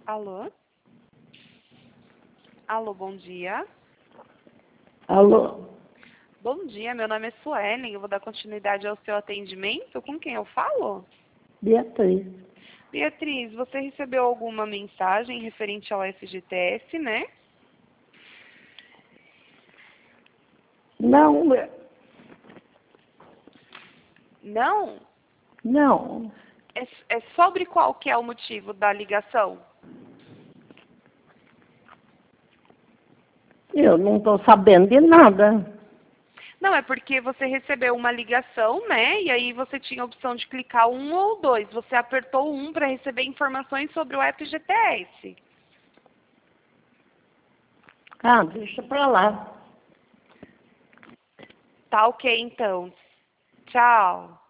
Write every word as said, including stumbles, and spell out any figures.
Alô? Alô, bom dia. Alô? Bom dia, meu nome é Suelen, eu vou dar continuidade ao seu atendimento. Com quem eu falo? Beatriz. Beatriz, você recebeu alguma mensagem referente ao F G T S, né? Não, é- Não? não. É, é sobre qual que é o motivo da ligação? Eu não estou sabendo de nada. Não, é porque você recebeu uma ligação, né? E aí você tinha a opção de clicar um ou dois. Você apertou um para receber informações sobre o F G T S. Ah, deixa pra lá. Tá ok, então. Tchau.